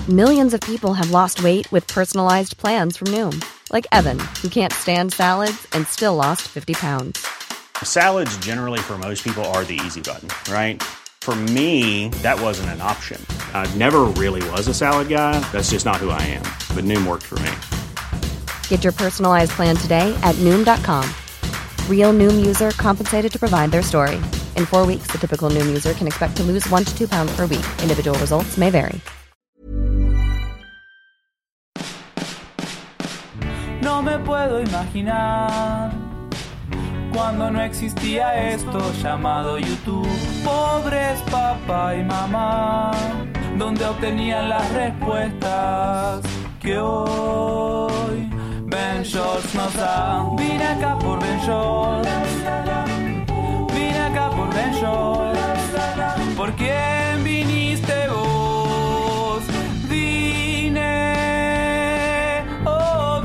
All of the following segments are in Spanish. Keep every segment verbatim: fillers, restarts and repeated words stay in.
Millions of people have lost weight with personalized plans from Noom. Like Evan, who can't stand salads and still lost fifty pounds. Salads generally for most people are the easy button, right? For me, that wasn't an option. I never really was a salad guy. That's just not who I am. But Noom worked for me. Get your personalized plan today at Noom dot com. Real Noom user compensated to provide their story. In four weeks, the typical Noom user can expect to lose one to two pounds per week. Individual results may vary. No me puedo imaginar cuando no existía esto llamado YouTube. Pobres papá y mamá, donde obtenían las respuestas que hoy Ben Shorts nos da. Vine acá por Ben Shorts, vine acá por Ben Shorts. ¿Por quién viniste vos? Vine, oh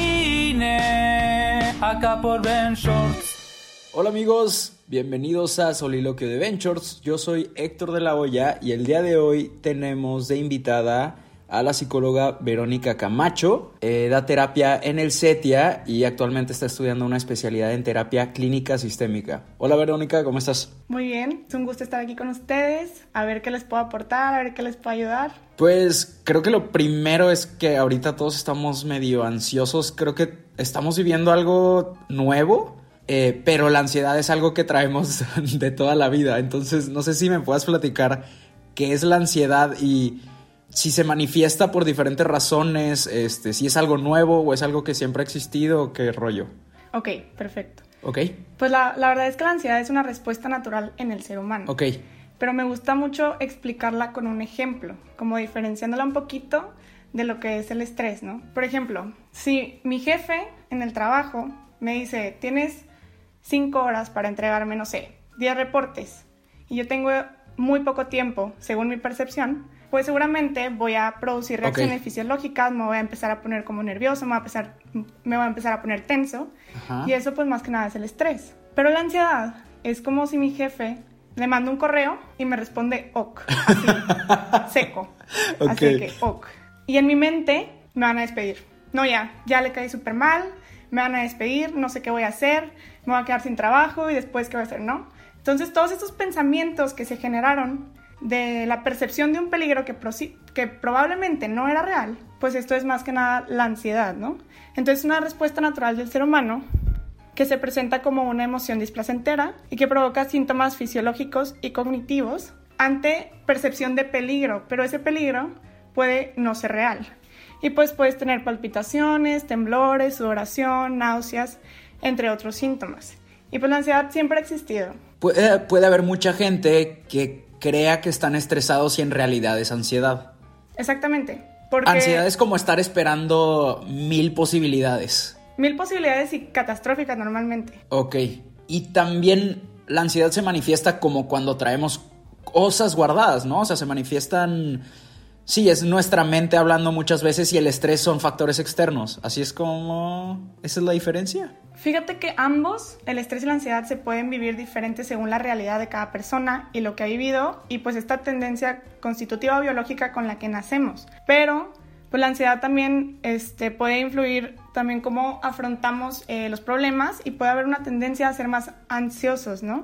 vine acá por Ben Shorts. Hola amigos, bienvenidos a Soliloquio de Ventures. Yo soy Héctor de la Hoya y el día de hoy tenemos de invitada a la psicóloga Verónica Camacho. Eh, da terapia en el CETIA y actualmente está estudiando una especialidad en terapia clínica sistémica. Hola Verónica, ¿cómo estás? Muy bien, es un gusto estar aquí con ustedes, a ver qué les puedo aportar, a ver qué les puedo ayudar. Pues creo que lo primero es que ahorita todos estamos medio ansiosos, creo que estamos viviendo algo nuevo. Eh, pero la ansiedad es algo que traemos de toda la vida. Entonces no sé si me puedas platicar qué es la ansiedad y si se manifiesta por diferentes razones, este, si es algo nuevo o es algo que siempre ha existido o qué rollo. Ok, perfecto. Ok. Pues la, la verdad es que la ansiedad es una respuesta natural en el ser humano. Ok. Pero me gusta mucho explicarla con un ejemplo, como diferenciándola un poquito de lo que es el estrés, ¿no? Por ejemplo, si mi jefe en el trabajo me dice, tienes cinco horas para entregarme, no sé, diez reportes y yo tengo muy poco tiempo, según mi percepción, pues seguramente voy a producir reacciones okay. fisiológicas, me voy a empezar a poner como nervioso, me voy a empezar, me voy a, empezar a poner tenso. Ajá. Y eso pues más que nada es el estrés. Pero la ansiedad es como si mi jefe le manda un correo y me responde ok, así, seco, okay. Así que ok. Y en mi mente me van a despedir. No, ya, ya le caí súper mal, me van a despedir, no sé qué voy a hacer, me voy a quedar sin trabajo y después qué voy a hacer, ¿no? Entonces todos estos pensamientos que se generaron de la percepción de un peligro que, prosi- que probablemente no era real, pues esto es más que nada la ansiedad, ¿no? Entonces es una respuesta natural del ser humano que se presenta como una emoción displacentera y que provoca síntomas fisiológicos y cognitivos ante percepción de peligro, pero ese peligro puede no ser real. Y pues puedes tener palpitaciones, temblores, sudoración, náuseas, entre otros síntomas. Y pues la ansiedad siempre ha existido. Puede, puede haber mucha gente que crea que están estresados y en realidad es ansiedad. Exactamente. Porque ansiedad es como estar esperando mil posibilidades. Mil posibilidades y catastróficas normalmente. Ok. Y también la ansiedad se manifiesta como cuando traemos cosas guardadas, ¿no? O sea, se manifiestan... Sí, es nuestra mente hablando muchas veces y el estrés son factores externos. Así es como... ¿Esa es la diferencia? Fíjate que ambos, el estrés y la ansiedad, se pueden vivir diferentes según la realidad de cada persona y lo que ha vivido y pues esta tendencia constitutiva biológica con la que nacemos. Pero pues la ansiedad también este, puede influir también cómo afrontamos eh, los problemas y puede haber una tendencia a ser más ansiosos, ¿no?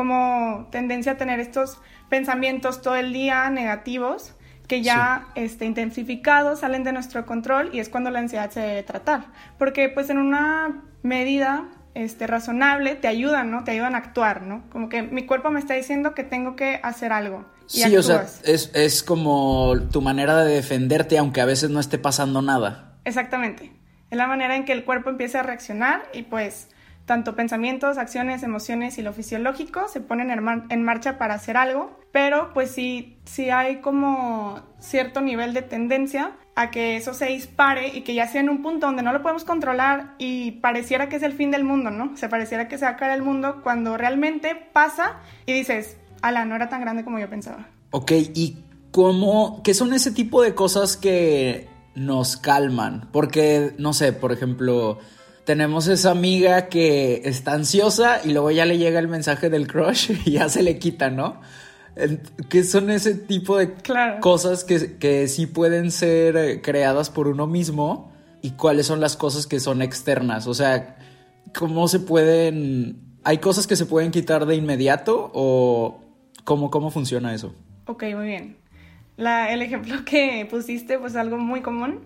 Como tendencia a tener estos pensamientos todo el día negativos que ya sí. este, intensificados, salen de nuestro control y es cuando la ansiedad se debe tratar. Porque pues en una medida este, razonable te ayudan, ¿no? Te ayudan a actuar, ¿no? Como que mi cuerpo me está diciendo que tengo que hacer algo. Y sí, actúas. O sea, es, es como tu manera de defenderte aunque a veces no esté pasando nada. Exactamente. Es la manera en que el cuerpo empieza a reaccionar y pues tanto pensamientos, acciones, emociones y lo fisiológico se ponen en, mar- en marcha para hacer algo, pero pues sí, sí hay como cierto nivel de tendencia a que eso se dispare y que ya sea en un punto donde no lo podemos controlar y pareciera que es el fin del mundo, ¿no? Se pareciera que se va a caer el mundo cuando realmente pasa y dices, ala, no era tan grande como yo pensaba. Ok, ¿y cómo, qué son ese tipo de cosas que nos calman? Porque, no sé, por ejemplo... Tenemos esa amiga que está ansiosa y luego ya le llega el mensaje del crush y ya se le quita, ¿no? ¿Qué son ese tipo de claro. cosas que, que sí pueden ser creadas por uno mismo y cuáles son las cosas que son externas? O sea, ¿cómo se pueden... ¿Hay cosas que se pueden quitar de inmediato o cómo, cómo funciona eso? Ok, muy bien. La, el ejemplo que pusiste pues es algo muy común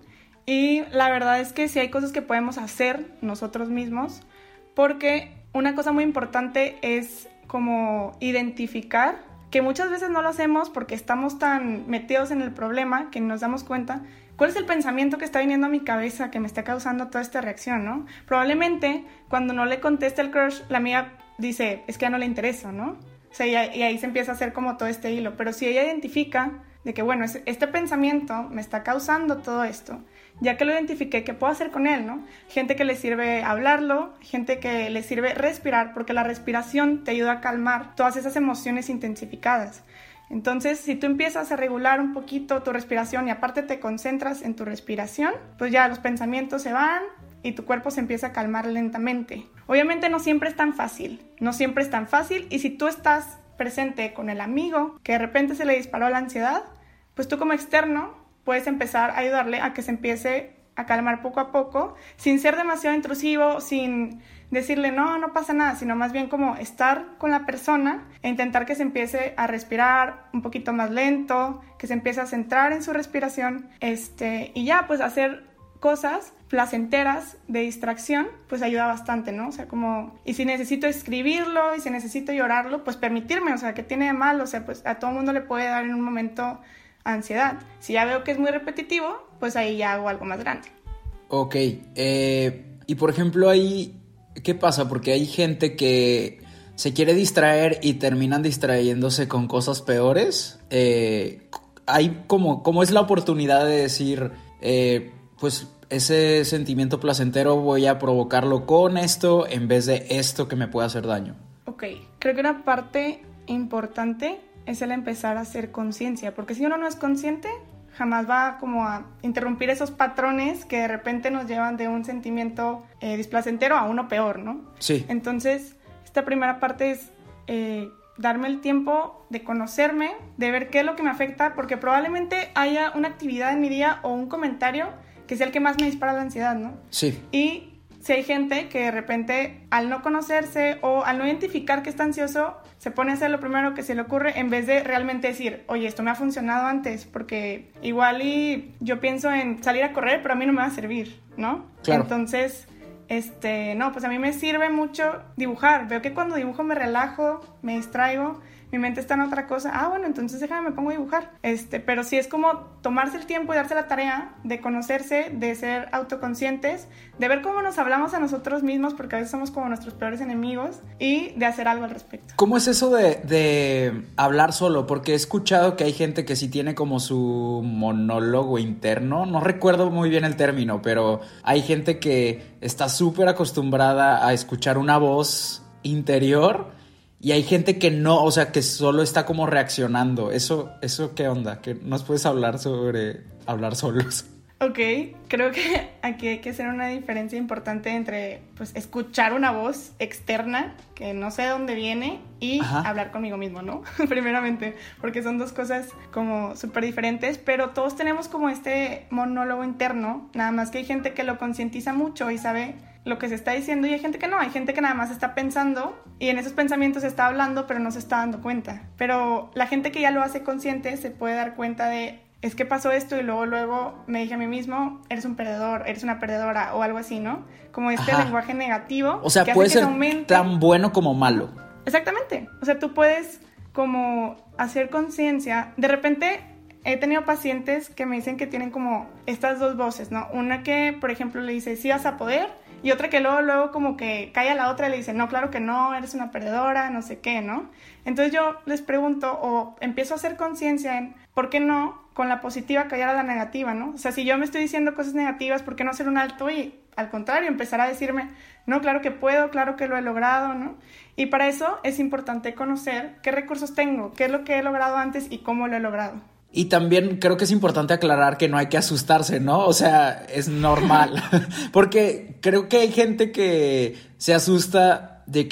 y la verdad es que sí hay cosas que podemos hacer nosotros mismos, porque una cosa muy importante es como identificar, que muchas veces no lo hacemos porque estamos tan metidos en el problema que nos damos cuenta cuál es el pensamiento que está viniendo a mi cabeza que me está causando toda esta reacción, ¿no? Probablemente cuando no le conteste el crush, la amiga dice, es que ya no le interesa, ¿no? O sea, y, y ahí se empieza a hacer como todo este hilo. Pero si ella identifica de que, bueno, este pensamiento me está causando todo esto, ya que lo identifiqué, ¿qué puedo hacer con él, no? Gente que le sirve hablarlo, gente que le sirve respirar, porque la respiración te ayuda a calmar todas esas emociones intensificadas. Entonces, si tú empiezas a regular un poquito tu respiración y aparte te concentras en tu respiración, pues ya los pensamientos se van y tu cuerpo se empieza a calmar lentamente. Obviamente no siempre es tan fácil, no siempre es tan fácil, y si tú estás presente con el amigo que de repente se le disparó la ansiedad, pues tú como externo puedes empezar a ayudarle a que se empiece a calmar poco a poco, sin ser demasiado intrusivo, sin decirle no, no pasa nada, sino más bien como estar con la persona e intentar que se empiece a respirar un poquito más lento, que se empiece a centrar en su respiración, este, y ya pues hacer cosas placenteras de distracción, pues ayuda bastante, ¿no? O sea, como, y si necesito escribirlo, y si necesito llorarlo, pues permitirme, o sea, ¿qué tiene de mal? O sea, pues a todo mundo le puede dar en un momento ansiedad. Si ya veo que es muy repetitivo, pues ahí ya hago algo más grande. Ok, eh, y por ejemplo ahí, ¿qué pasa? Porque hay gente que se quiere distraer y terminan distrayéndose con cosas peores. Eh, hay como, como es la oportunidad de decir, eh, pues ese sentimiento placentero voy a provocarlo con esto en vez de esto que me puede hacer daño. Ok, creo que una parte importante es el empezar a hacer conciencia, porque si uno no es consciente, jamás va como a interrumpir esos patrones que de repente nos llevan de un sentimiento eh, displacentero a uno peor, ¿no? Sí. Entonces, esta primera parte es eh, darme el tiempo de conocerme, de ver qué es lo que me afecta, porque probablemente haya una actividad en mi día o un comentario que sea el que más me dispara la ansiedad, ¿no? Sí. Y si hay gente que de repente, al no conocerse o al no identificar que está ansioso, se pone a hacer lo primero que se le ocurre en vez de realmente decir, oye, esto me ha funcionado antes, porque igual y yo pienso en salir a correr, pero a mí no me va a servir, ¿no? Claro. Entonces, este, no, pues a mí me sirve mucho dibujar. Veo que cuando dibujo me relajo, me distraigo, mi mente está en otra cosa. Ah, bueno, entonces déjame, me pongo a dibujar. Este, pero sí es como tomarse el tiempo y darse la tarea de conocerse, de ser autoconscientes, de ver cómo nos hablamos a nosotros mismos, porque a veces somos como nuestros peores enemigos, y de hacer algo al respecto. ¿Cómo es eso de, de hablar solo? Porque he escuchado que hay gente que sí tiene como su monólogo interno. No recuerdo muy bien el término, pero hay gente que está súper acostumbrada a escuchar una voz interior. Y hay gente que no, o sea, que solo está como reaccionando. ¿Eso, eso qué onda? ¿Que nos puedes hablar sobre hablar solos? Ok, creo que aquí hay que hacer una diferencia importante entre pues, escuchar una voz externa, que no sé de dónde viene, y Ajá. hablar conmigo mismo, ¿no? Primeramente, porque son dos cosas como súper diferentes, pero todos tenemos como este monólogo interno, nada más que hay gente que lo concientiza mucho y sabe lo que se está diciendo, y hay gente que no, hay gente que nada más está pensando y en esos pensamientos se está hablando, pero no se está dando cuenta. Pero la gente que ya lo hace consciente se puede dar cuenta de, es que pasó esto y luego luego me dije a mí mismo, eres un perdedor, eres una perdedora o algo así, ¿no? Como este Ajá. lenguaje negativo. O sea, que puede hace ser que aumente... tan bueno como malo. Exactamente. O sea, tú puedes como hacer conciencia. De repente he tenido pacientes que me dicen que tienen como estas dos voces, ¿no? Una que, por ejemplo, le dice, sí vas a poder, y otra que luego, luego como que cae a la otra y le dice, no, claro que no, eres una perdedora, no sé qué, ¿no? Entonces yo les pregunto o empiezo a hacer conciencia en, ¿por qué no con la positiva callar a la negativa, ¿no? O sea, si yo me estoy diciendo cosas negativas, ¿por qué no hacer un alto y al contrario empezar a decirme, no, claro que puedo, claro que lo he logrado, ¿no? Y para eso es importante conocer qué recursos tengo, qué es lo que he logrado antes y cómo lo he logrado. Y también creo que es importante aclarar que no hay que asustarse, ¿no? O sea, es normal. Porque creo que hay gente que se asusta de que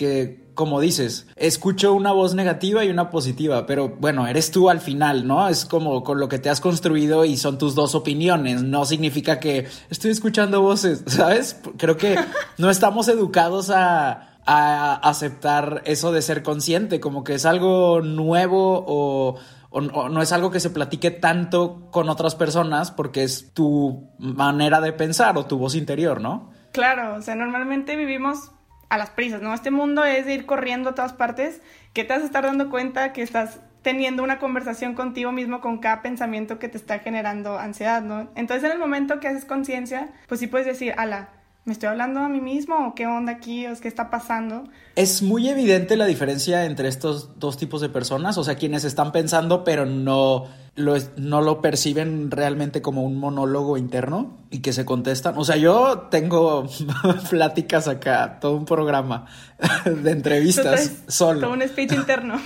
como dices, escucho una voz negativa y una positiva, pero bueno, eres tú al final, ¿no? Es como con lo que te has construido y son tus dos opiniones, no significa que estoy escuchando voces, ¿sabes? Creo que no estamos educados a, a aceptar eso de ser consciente, como que es algo nuevo o... O, o no es algo que se platique tanto con otras personas porque es tu manera de pensar o tu voz interior, ¿no? Claro, o sea, normalmente vivimos a las prisas, ¿no? Este mundo es de ir corriendo a todas partes, que te vas a estar dando cuenta que estás teniendo una conversación contigo mismo con cada pensamiento que te está generando ansiedad, ¿no? Entonces, en el momento que haces conciencia, pues sí puedes decir, ala, ¿me estoy hablando a mí mismo o qué onda aquí o qué está pasando? Es muy evidente la diferencia entre estos dos tipos de personas, o sea, quienes están pensando pero no lo, no lo perciben realmente como un monólogo interno y que se contestan. O sea, yo tengo pláticas acá, todo un programa de entrevistas Entonces, solo. Todo un speech interno.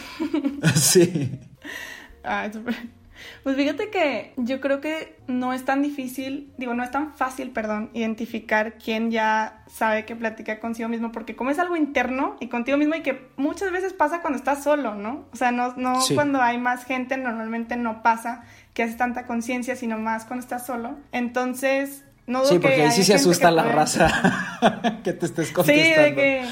Sí. Ah, súper. Pues fíjate que yo creo que no es tan difícil, digo, no es tan fácil, perdón, identificar quién ya sabe que platica consigo mismo, porque como es algo interno y contigo mismo y que muchas veces pasa cuando estás solo, ¿no? O sea, no, no Sí. Cuando hay más gente normalmente no pasa que haces tanta conciencia, sino más cuando estás solo. Entonces, no dudo Sí, porque que ahí sí haya se gente asusta que la puede- raza que te estés Sí, contestando. de que...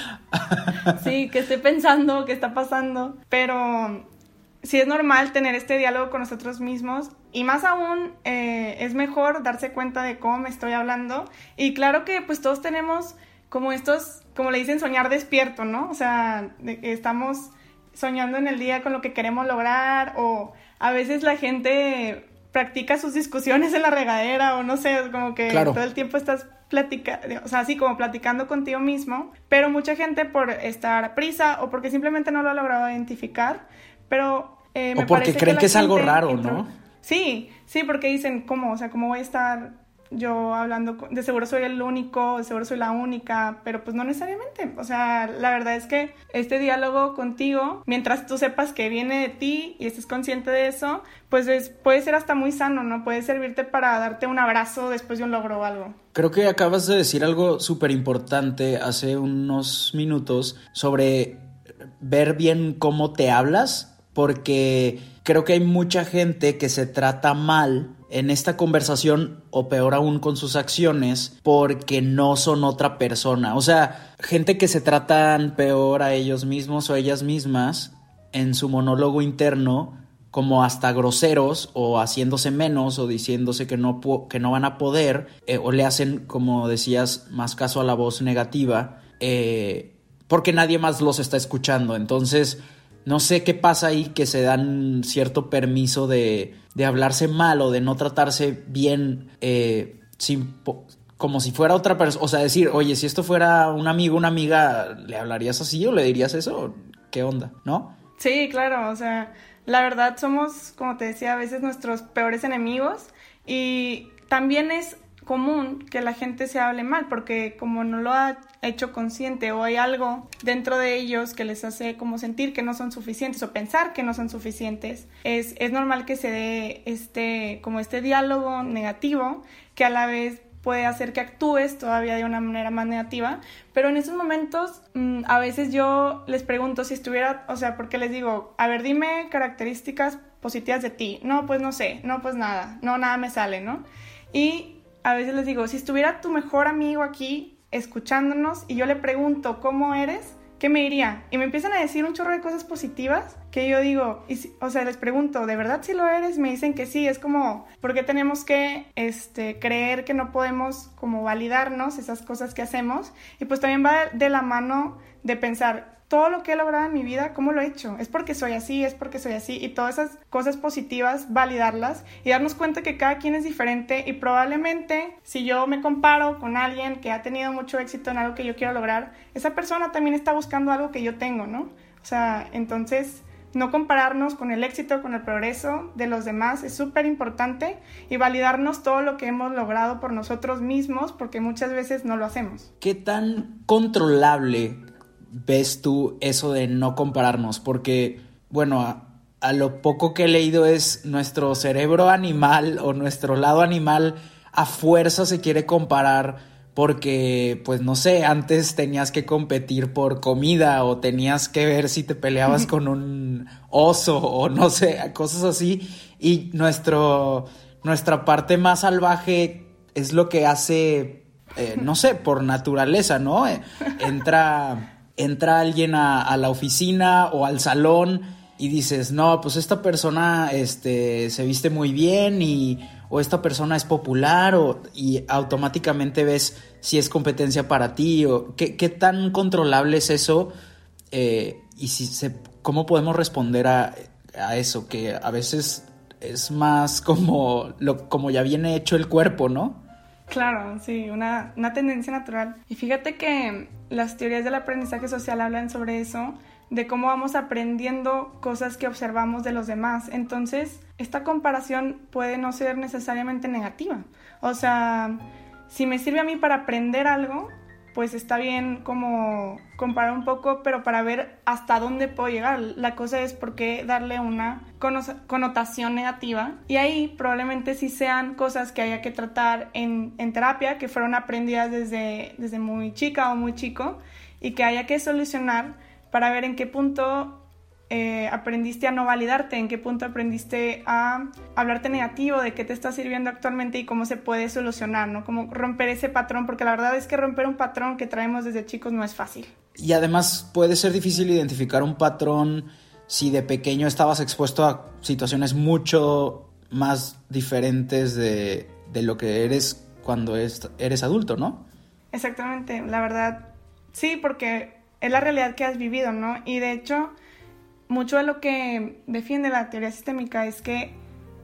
Sí, que esté pensando qué está pasando, pero... Sí es normal tener este diálogo con nosotros mismos y más aún eh, es mejor darse cuenta de cómo me estoy hablando y claro que pues todos tenemos como estos, como le dicen, soñar despierto, ¿no? O sea, de que estamos soñando en el día con lo que queremos lograr o a veces la gente practica sus discusiones en la regadera o no sé, como que Claro. todo el tiempo estás platicando, o sea, así como platicando contigo mismo, pero mucha gente por estar a prisa o porque simplemente no lo ha logrado identificar. Pero eh, me O porque parece creen la que es algo gente raro, intro- ¿no? Sí, sí, porque dicen, ¿cómo? O sea, ¿cómo voy a estar yo hablando? con- De seguro soy el único, de seguro soy la única, pero pues no necesariamente. O sea, la verdad es que este diálogo contigo, mientras tú sepas que viene de ti y estés consciente de eso, pues es, puede ser hasta muy sano, ¿no? Puede servirte para darte un abrazo después de un logro o algo. Creo que acabas de decir algo súper importante hace unos minutos sobre ver bien cómo te hablas, porque creo que hay mucha gente que se trata mal en esta conversación o peor aún con sus acciones porque no son otra persona. O sea, gente que se tratan peor a ellos mismos o ellas mismas en su monólogo interno como hasta groseros o haciéndose menos o diciéndose que no, po- que no van a poder eh, o le hacen, como decías, más caso a la voz negativa eh, porque nadie más los está escuchando. Entonces, no sé qué pasa ahí que se dan cierto permiso de, de hablarse mal o de no tratarse bien eh, sin, po- como si fuera otra persona. O sea, decir, oye, si esto fuera un amigo, una amiga, ¿le hablarías así o le dirías eso? ¿Qué onda? ¿No? Sí, claro, o sea, la verdad somos, como te decía, a veces nuestros peores enemigos y también es común que la gente se hable mal porque como no lo ha hecho consciente o hay algo dentro de ellos que les hace como sentir que no son suficientes o pensar que no son suficientes, es, es normal que se dé este, como este diálogo negativo que a la vez puede hacer que actúes todavía de una manera más negativa, pero en esos momentos mmm, a veces yo les pregunto si estuviera, o sea, porque les digo, a ver, dime características positivas de ti. No, pues no sé, no, pues nada, no, nada me sale, ¿no? Y a veces les digo, si estuviera tu mejor amigo aquí escuchándonos y yo le pregunto cómo eres, ¿qué me diría? Y me empiezan a decir un chorro de cosas positivas que yo digo, y si, o sea, les pregunto, ¿de verdad si lo eres? Me dicen que sí, es como, ¿por qué tenemos que este, creer que no podemos como validarnos esas cosas que hacemos? Y pues también va de la mano de pensar, todo lo que he logrado en mi vida, ¿cómo lo he hecho? Es porque soy así, es porque soy así, y todas esas cosas positivas, validarlas y darnos cuenta que cada quien es diferente y probablemente si yo me comparo con alguien que ha tenido mucho éxito en algo que yo quiero lograr, esa persona también está buscando algo que yo tengo, ¿no? O sea, entonces no compararnos con el éxito, con el progreso de los demás es súper importante y validarnos todo lo que hemos logrado por nosotros mismos porque muchas veces no lo hacemos. ¿Qué tan controlable ves tú eso de no compararnos? Porque, bueno, a, a lo poco que he leído es nuestro cerebro animal o nuestro lado animal a fuerza se quiere comparar porque, pues no sé, antes tenías que competir por comida o tenías que ver si te peleabas con un oso o no sé, cosas así. Y nuestro, nuestra parte más salvaje es lo que hace, eh, no sé, por naturaleza, ¿no? Eh, entra, entra alguien a, a la oficina o al salón y dices, no, pues esta persona este, se viste muy bien y... o esta persona es popular, o, y automáticamente ves si es competencia para ti, o qué, qué tan controlable es eso, eh, y si se, cómo podemos responder a, a eso, que a veces es más como, lo, como ya viene hecho el cuerpo, ¿no? Claro, sí, una, una tendencia natural. Y fíjate que las teorías del aprendizaje social hablan sobre eso, de cómo vamos aprendiendo cosas que observamos de los demás. Entonces, esta comparación puede no ser necesariamente negativa. O sea, si me sirve a mí para aprender algo, pues está bien como comparar un poco, pero para ver hasta dónde puedo llegar. La cosa es por qué darle una connotación negativa. Y ahí probablemente sí sean cosas que haya que tratar en, en terapia, que fueron aprendidas desde, desde muy chica o muy chico, y que haya que solucionar para ver en qué punto eh, aprendiste a no validarte, en qué punto aprendiste a hablarte negativo, de qué te está sirviendo actualmente y cómo se puede solucionar, ¿no? Cómo romper ese patrón, porque la verdad es que romper un patrón que traemos desde chicos no es fácil. Y además puede ser difícil identificar un patrón si de pequeño estabas expuesto a situaciones mucho más diferentes de, de lo que eres cuando es, eres adulto, ¿no? Exactamente, la verdad, sí, porque es la realidad que has vivido, ¿no? Y de hecho, mucho de lo que defiende la teoría sistémica es que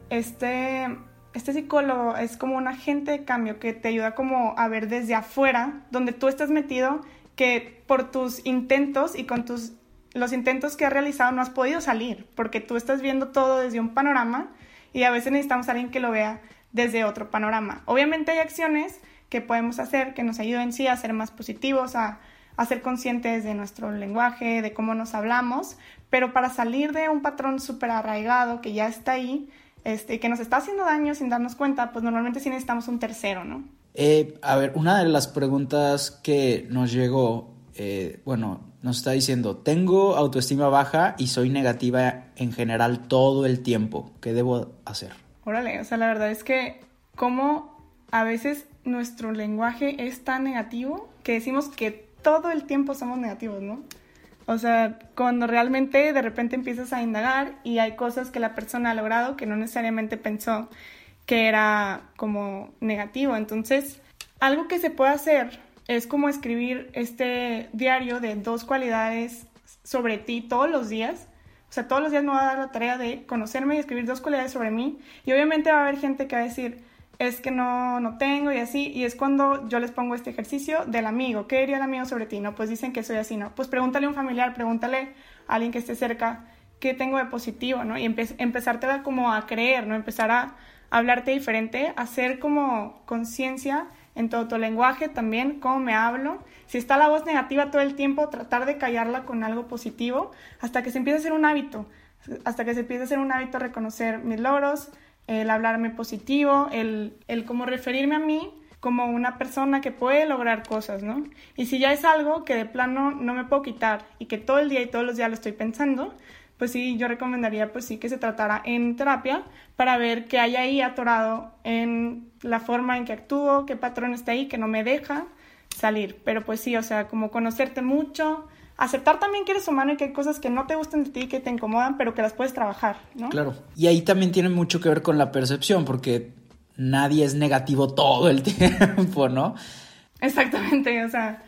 este, este psicólogo es como un agente de cambio que te ayuda como a ver desde afuera, donde tú estás metido, que por tus intentos y con tus, los intentos que has realizado no has podido salir, porque tú estás viendo todo desde un panorama y a veces necesitamos a alguien que lo vea desde otro panorama. Obviamente hay acciones que podemos hacer que nos ayuden sí a ser más positivos, a a ser conscientes de nuestro lenguaje, de cómo nos hablamos, pero para salir de un patrón súper arraigado que ya está ahí, este, que nos está haciendo daño sin darnos cuenta, pues normalmente sí necesitamos un tercero, ¿no? Eh, a ver, una de las preguntas que nos llegó, eh, bueno, nos está diciendo, tengo autoestima baja y soy negativa en general todo el tiempo, ¿qué debo hacer? Órale, o sea, la verdad es que cómo a veces nuestro lenguaje es tan negativo que decimos que todo el tiempo somos negativos, ¿no? O sea, cuando realmente de repente empiezas a indagar y hay cosas que la persona ha logrado que no necesariamente pensó que era como negativo. Entonces, algo que se puede hacer es como escribir este diario de dos cualidades sobre ti todos los días. O sea, todos los días me voy a dar la tarea de conocerme y escribir dos cualidades sobre mí. Y obviamente va a haber gente que va a decir, es que no, no tengo y así, y es cuando yo les pongo este ejercicio del amigo. ¿Qué diría el amigo sobre ti? No, pues dicen que soy así, ¿no? Pues pregúntale a un familiar, pregúntale a alguien que esté cerca, ¿qué tengo de positivo, no? Y empe- empezarte a como a creer, ¿no? Empezar a hablarte diferente, hacer como conciencia en todo tu lenguaje también, cómo me hablo. Si está la voz negativa todo el tiempo, tratar de callarla con algo positivo hasta que se empiece a hacer un hábito, hasta que se empiece a hacer un hábito reconocer mis logros, el hablarme positivo, el, el como referirme a mí como una persona que puede lograr cosas, ¿no? Y si ya es algo que de plano no me puedo quitar y que todo el día y todos los días lo estoy pensando, pues sí, yo recomendaría pues sí que se tratara en terapia para ver qué hay ahí atorado en la forma en que actúo, qué patrón está ahí que no me deja salir. Pero pues sí, o sea, como conocerte mucho, aceptar también que eres humano y que hay cosas que no te gustan de ti, que te incomodan, pero que las puedes trabajar, ¿no? Claro. Y ahí también tiene mucho que ver con la percepción, porque nadie es negativo todo el tiempo, ¿no? Exactamente, o sea,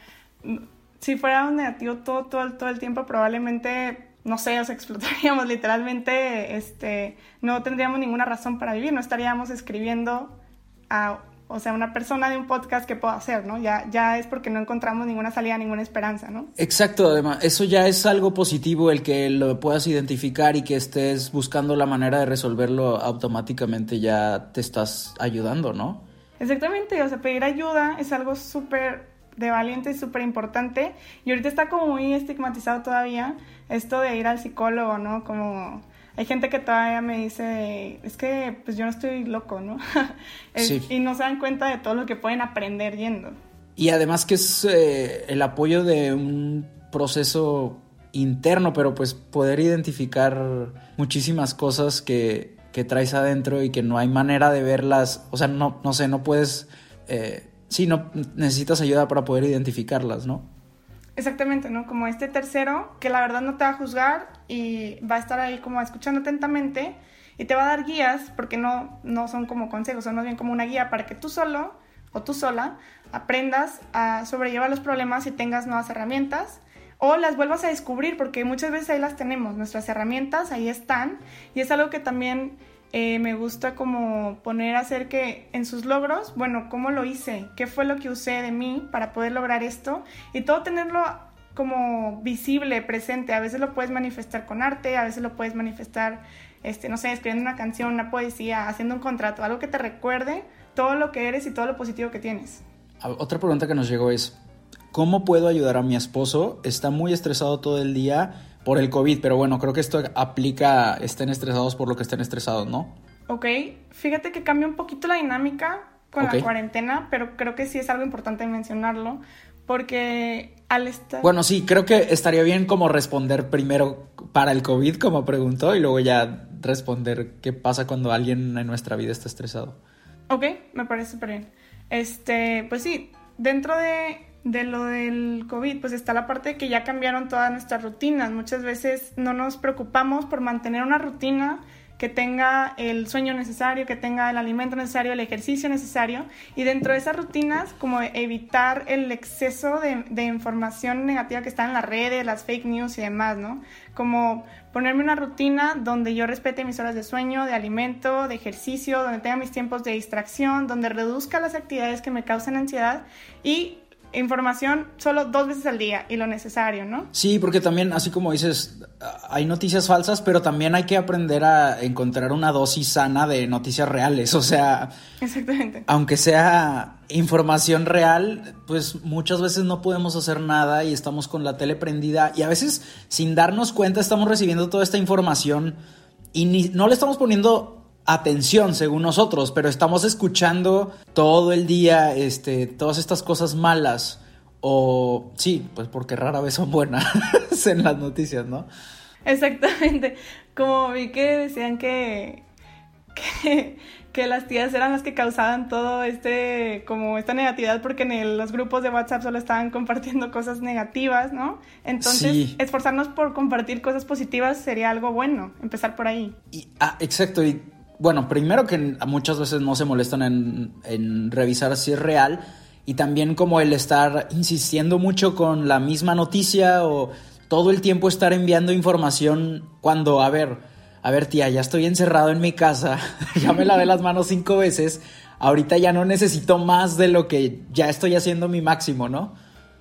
si fuera un negativo todo, todo, todo el tiempo, probablemente, no sé, o sea, explotaríamos literalmente, este, no tendríamos ninguna razón para vivir, no estaríamos escribiendo a... O sea, una persona de un podcast que puedo hacer, ¿no? Ya, ya es porque no encontramos ninguna salida, ninguna esperanza, ¿no? Exacto, además, eso ya es algo positivo, el que lo puedas identificar y que estés buscando la manera de resolverlo automáticamente ya te estás ayudando, ¿no? Exactamente, o sea, pedir ayuda es algo súper de valiente y súper importante. Y ahorita está como muy estigmatizado todavía esto de ir al psicólogo, ¿no? Como... Hay gente que todavía me dice, es que pues yo no estoy loco, ¿no? es, sí. Y no se dan cuenta de todo lo que pueden aprender yendo. Y además que es eh, el apoyo de un proceso interno, pero pues poder identificar muchísimas cosas que, que traes adentro y que no hay manera de verlas, o sea, no, no sé, no puedes, eh, sí, no necesitas ayuda para poder identificarlas, ¿no? Exactamente, ¿no? Como este tercero que la verdad no te va a juzgar y va a estar ahí como escuchando atentamente y te va a dar guías, porque no, no son como consejos, son más bien como una guía para que tú solo o tú sola aprendas a sobrellevar los problemas y tengas nuevas herramientas o las vuelvas a descubrir, porque muchas veces ahí las tenemos, nuestras herramientas ahí están, y es algo que también eh, me gusta como poner a hacer que en sus logros, bueno, ¿cómo lo hice? ¿Qué fue lo que usé de mí para poder lograr esto? Y todo tenerlo como visible, presente. A veces lo puedes manifestar con arte, a veces lo puedes manifestar, este, no sé, escribiendo una canción, una poesía, haciendo un contrato, algo que te recuerde todo lo que eres y todo lo positivo que tienes. Otra pregunta que nos llegó es, ¿cómo puedo ayudar a mi esposo? Está muy estresado todo el día por el COVID, pero bueno, creo que esto aplica, estén estresados por lo que estén estresados, ¿no? Ok, fíjate que cambia un poquito la dinámica con okay. la cuarentena, pero creo que sí es algo importante mencionarlo, porque al estar... Bueno, sí, creo que estaría bien como responder primero para el COVID, como preguntó, y luego ya responder qué pasa cuando alguien en nuestra vida está estresado. Ok, me parece súper bien. Este, pues sí, dentro de, de lo del COVID, pues está la parte de que ya cambiaron todas nuestras rutinas. Muchas veces no nos preocupamos por mantener una rutina que tenga el sueño necesario, que tenga el alimento necesario, el ejercicio necesario, y dentro de esas rutinas, como evitar el exceso de, de información negativa que está en las redes, las fake news y demás, ¿no? Como ponerme una rutina donde yo respete mis horas de sueño, de alimento, de ejercicio, donde tenga mis tiempos de distracción, donde reduzca las actividades que me causan ansiedad y información solo dos veces al día y lo necesario, ¿no? Sí, porque también, así como dices, hay noticias falsas, pero también hay que aprender a encontrar una dosis sana de noticias reales, o sea... Exactamente. Aunque sea información real, pues muchas veces no podemos hacer nada y estamos con la tele prendida y a veces sin darnos cuenta estamos recibiendo toda esta información y ni, no le estamos poniendo atención según nosotros, pero estamos escuchando todo el día este, todas estas cosas malas o sí, pues porque rara vez son buenas en las noticias, ¿no? Exactamente, como vi que decían que, que, que las tías eran las que causaban todo este, como esta negatividad porque en el, los grupos de WhatsApp solo estaban compartiendo cosas negativas, ¿no? Entonces, sí. Esforzarnos por compartir cosas positivas sería algo bueno, empezar por ahí. Y, ah, exacto, y bueno, primero que muchas veces no se molestan en, en revisar si es real y también como el estar insistiendo mucho con la misma noticia o todo el tiempo estar enviando información cuando, a ver, a ver tía, ya estoy encerrado en mi casa, ya me lavé las manos cinco veces, ahorita ya no necesito más de lo que ya estoy haciendo mi máximo, ¿no?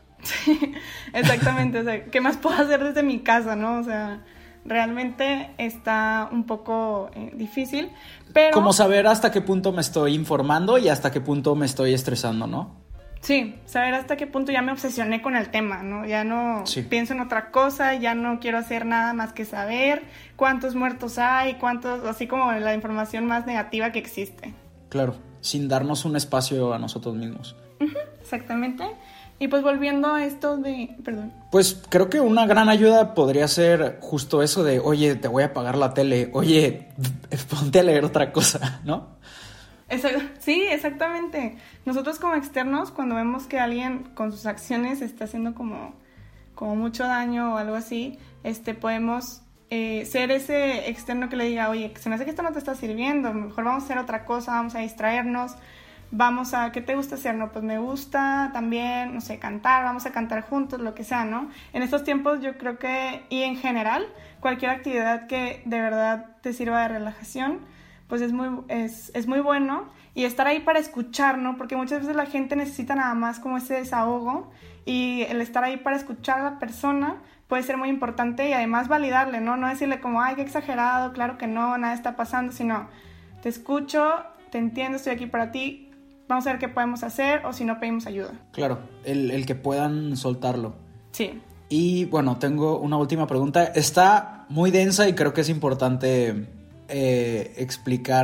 Sí, exactamente, o sea, ¿qué más puedo hacer desde mi casa, no? O sea... Realmente está un poco eh, difícil, pero... Como saber hasta qué punto me estoy informando y hasta qué punto me estoy estresando, ¿no? Sí, saber hasta qué punto ya me obsesioné con el tema, ¿no? Ya no sí. pienso en otra cosa, ya no quiero hacer nada más que saber cuántos muertos hay, cuántos... Así como la información más negativa que existe. Claro, sin darnos un espacio a nosotros mismos. Uh-huh, exactamente. Y pues volviendo a esto de... Perdón. Pues creo que una gran ayuda podría ser justo eso de, oye, te voy a apagar la tele, oye, ponte a leer otra cosa, ¿no? Exacto. Sí, exactamente. Nosotros como externos, cuando vemos que alguien con sus acciones está haciendo como, como mucho daño o algo así, este, podemos eh, ser ese externo que le diga, oye, se me hace que esto no te está sirviendo, mejor vamos a hacer otra cosa, vamos a distraernos. Vamos a, ¿qué te gusta hacer? No, pues me gusta también, no sé, cantar, vamos a cantar juntos, lo que sea, ¿no? En estos tiempos yo creo que, y en general, cualquier actividad que de verdad te sirva de relajación, pues es muy, es, es muy bueno. Y estar ahí para escuchar, ¿no? Porque muchas veces la gente necesita nada más como ese desahogo y el estar ahí para escuchar a la persona puede ser muy importante y además validarle, ¿no? No decirle como, ay, qué exagerado, claro que no, nada está pasando, sino te escucho, te entiendo, estoy aquí para ti. Vamos a ver qué podemos hacer o si no pedimos ayuda. Claro, el, el que puedan soltarlo. Sí. Y bueno, tengo una última pregunta. Está muy densa y creo que es importante eh, explicar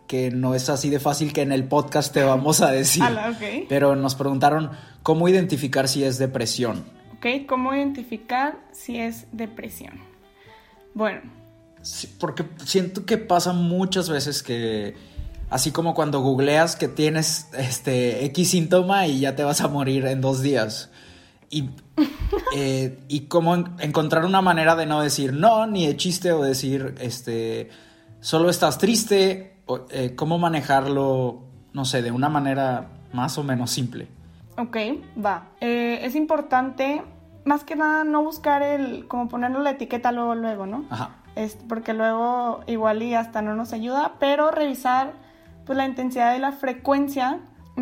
que no es así de fácil que en el podcast te vamos a decir. Ala, okay. Pero nos preguntaron cómo identificar si es depresión. Ok, ¿cómo identificar si es depresión? Bueno. Sí, porque siento que pasa muchas veces que, así como cuando googleas que tienes este X síntoma y ya te vas a morir en dos días. Y, eh, y cómo en, encontrar una manera de no decir no, ni de chiste, o decir, este, solo estás triste, o, eh, cómo manejarlo, no sé, de una manera más o menos simple. Ok, va. Eh, es importante, más que nada, no buscar el, como ponerle la etiqueta luego, luego, ¿no? Ajá. Es porque luego igual y hasta no nos ayuda, pero revisar pues la intensidad y la frecuencia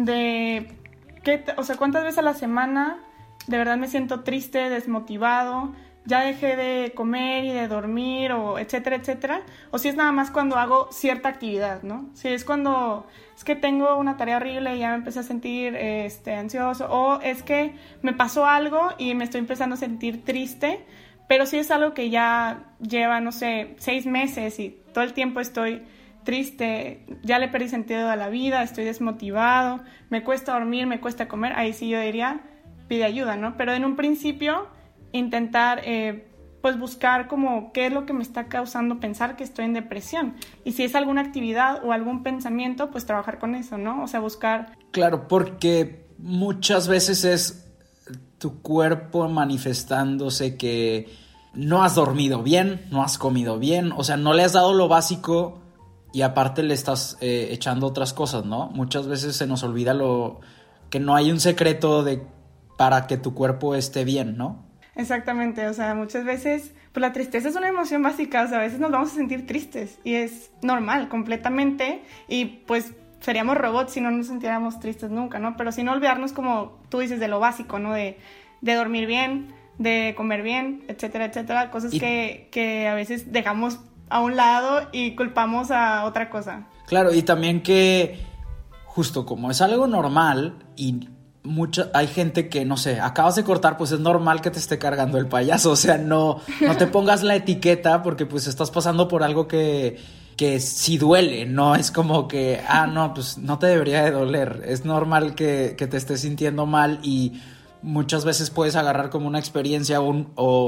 de, qué, o sea, cuántas veces a la semana de verdad me siento triste, desmotivado, ya dejé de comer y de dormir, o etcétera, etcétera. O si es nada más cuando hago cierta actividad, ¿no? Si es cuando es que tengo una tarea horrible y ya me empecé a sentir este, ansioso, o es que me pasó algo y me estoy empezando a sentir triste, pero si es algo que ya lleva, no sé, seis meses y todo el tiempo estoy triste, ya le perdí sentido a la vida, estoy desmotivado, me cuesta dormir, me cuesta comer, ahí sí yo diría, pide ayuda, ¿no? Pero en un principio intentar eh, pues buscar como qué es lo que me está causando pensar que estoy en depresión, y si es alguna actividad o algún pensamiento, pues trabajar con eso, ¿no? O sea, buscar... Claro, porque muchas veces es tu cuerpo manifestándose que no has dormido bien, no has comido bien, o sea, no le has dado lo básico y aparte le estás eh, echando otras cosas, ¿no? Muchas veces se nos olvida lo que no hay un secreto de para que tu cuerpo esté bien, ¿no? Exactamente, o sea, muchas veces, pues la tristeza es una emoción básica, o sea, a veces nos vamos a sentir tristes y es normal, completamente, y pues seríamos robots si no nos sintiéramos tristes nunca, ¿no? Pero sin olvidarnos, como tú dices, de lo básico, ¿no? De, de dormir bien, de comer bien, etcétera, etcétera, cosas y... que, que a veces dejamos a un lado y culpamos a otra cosa. Claro, y también que justo como es algo normal y mucha, hay gente que, no sé, acabas de cortar, pues es normal que te esté cargando el payaso, o sea, no, no te pongas la etiqueta porque pues estás pasando por algo que, que sí duele, no es como que, ah, no, pues no te debería de doler, es normal que, que te estés sintiendo mal y muchas veces puedes agarrar como una experiencia un, o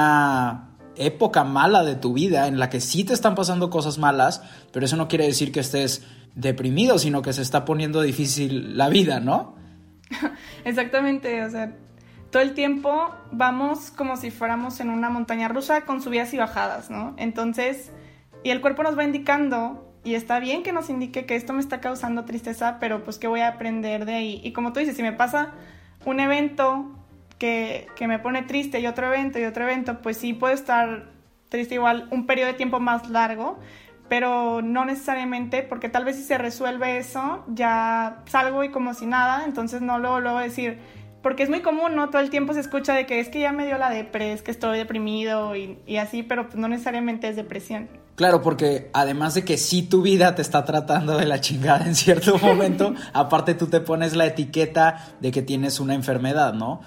una época mala de tu vida en la que sí te están pasando cosas malas, pero eso no quiere decir que estés deprimido, sino que se está poniendo difícil la vida, ¿no? Exactamente, o sea, todo el tiempo vamos como si fuéramos en una montaña rusa con subidas y bajadas, ¿no? Entonces, y el cuerpo nos va indicando, y está bien que nos indique que esto me está causando tristeza, pero pues ¿qué voy a aprender de ahí? Y como tú dices, si me pasa un evento que, que me pone triste y otro evento y otro evento, pues sí puedo estar triste igual un periodo de tiempo más largo, pero no necesariamente, porque tal vez si se resuelve eso, ya salgo y como si nada, entonces no luego, luego decir, porque es muy común, ¿no? Todo el tiempo se escucha de que es que ya me dio la depre, es que estoy deprimido y, y así, pero pues no necesariamente es depresión. Claro, porque además de que sí tu vida te está tratando de la chingada en cierto momento, aparte tú te pones la etiqueta de que tienes una enfermedad, ¿no?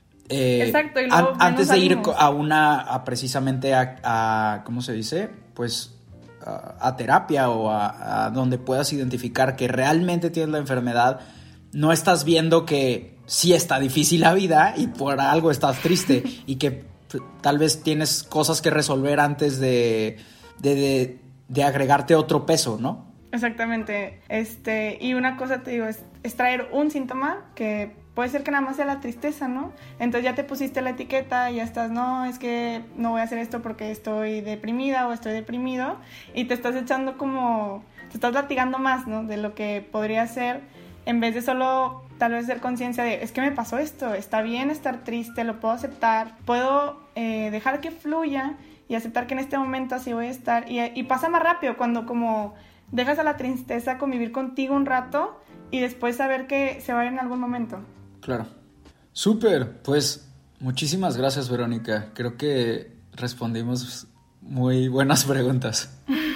Eh, Exacto, y luego an- antes de ir salimos. a una, a precisamente a, a, ¿cómo se dice? Pues a, a terapia o a, a donde puedas identificar que realmente tienes la enfermedad, no estás viendo que sí está difícil la vida y por algo estás triste y que p- tal vez tienes cosas que resolver antes de, de, de, de agregarte otro peso, ¿no? Exactamente, este, y una cosa te digo, es, es traer un síntoma que puede ser que nada más sea la tristeza, ¿no? Entonces ya te pusiste la etiqueta y ya estás, no, es que no voy a hacer esto porque estoy deprimida o estoy deprimido, y te estás echando como, te estás latigando más, ¿no? De lo que podría ser, en vez de solo tal vez hacer conciencia de, es que me pasó esto, está bien estar triste, lo puedo aceptar, puedo eh, dejar que fluya y aceptar que en este momento así voy a estar, y, y pasa más rápido cuando como dejas a la tristeza convivir contigo un rato y después saber que se va a ir en algún momento. Claro. Súper, pues muchísimas gracias, Verónica. Creo que respondimos muy buenas preguntas.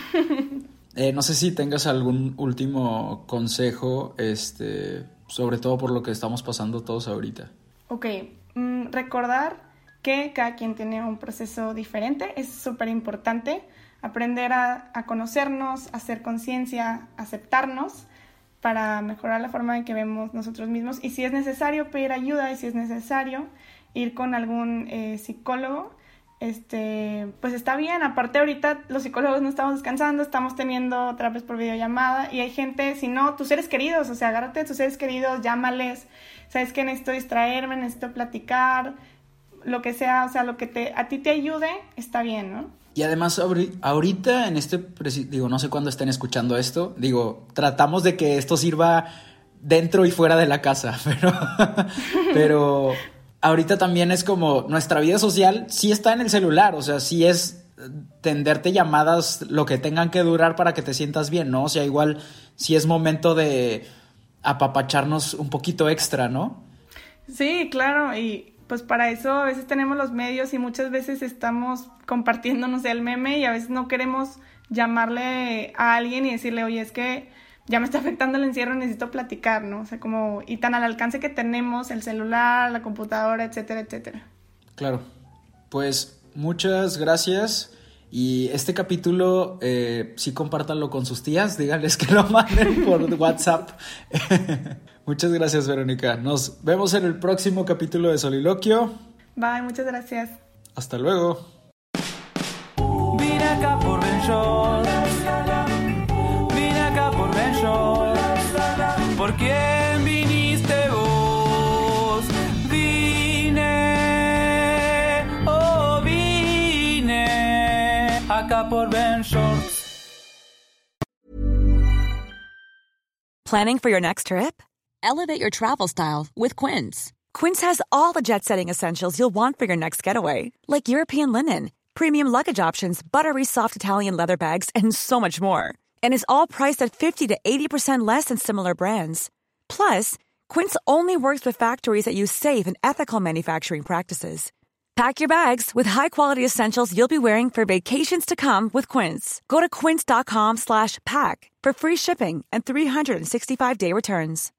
eh, no sé si tengas algún último consejo, este, sobre todo por lo que estamos pasando todos ahorita. Ok, mm, recordar que cada quien tiene un proceso diferente, es súper importante. aprender a, a conocernos, a hacer conciencia, aceptarnos para mejorar la forma en que vemos nosotros mismos. Y si es necesario pedir ayuda y si es necesario ir con algún eh, psicólogo, este, pues está bien. Aparte ahorita los psicólogos no estamos descansando, estamos teniendo terapias por videollamada y hay gente, si no, tus seres queridos, o sea, agárrate de tus seres queridos, llámales, sabes que necesito distraerme, necesito platicar, lo que sea, o sea, lo que te, a ti te ayude, está bien, ¿no? Y además ahorita en este, digo, no sé cuándo estén escuchando esto, digo, tratamos de que esto sirva dentro y fuera de la casa, pero, pero ahorita también es como nuestra vida social sí está en el celular, o sea, sí es tenderte llamadas lo que tengan que durar para que te sientas bien, ¿no? O sea, igual sí es momento de apapacharnos un poquito extra, ¿no? Sí, claro, y pues para eso a veces tenemos los medios y muchas veces estamos compartiendo, no sé, el meme y a veces no queremos llamarle a alguien y decirle, oye, es que ya me está afectando el encierro, necesito platicar, ¿no? O sea, como, y tan al alcance que tenemos el celular, la computadora, etcétera, etcétera. Claro, pues muchas gracias. Y este capítulo, eh, sí compártanlo con sus tías, díganles que lo manden por WhatsApp. Muchas gracias, Verónica. Nos vemos en el próximo capítulo de Soliloquio. Bye, muchas gracias. Hasta luego. Vine acá por Ben Shorts. Vine acá por Ben Shorts. ¿Por quién viniste vos? Vine, oh vine acá por Ben Shorts. Planning for your next trip? Elevate your travel style with Quince. Quince has all the jet-setting essentials you'll want for your next getaway, like European linen, premium luggage options, buttery soft Italian leather bags, and so much more. And is all priced at fifty to eighty percent less than similar brands. Plus, Quince only works with factories that use safe and ethical manufacturing practices. Pack your bags with high-quality essentials you'll be wearing for vacations to come with Quince. Go to quince.com slash pack for free shipping and three sixty-five day returns.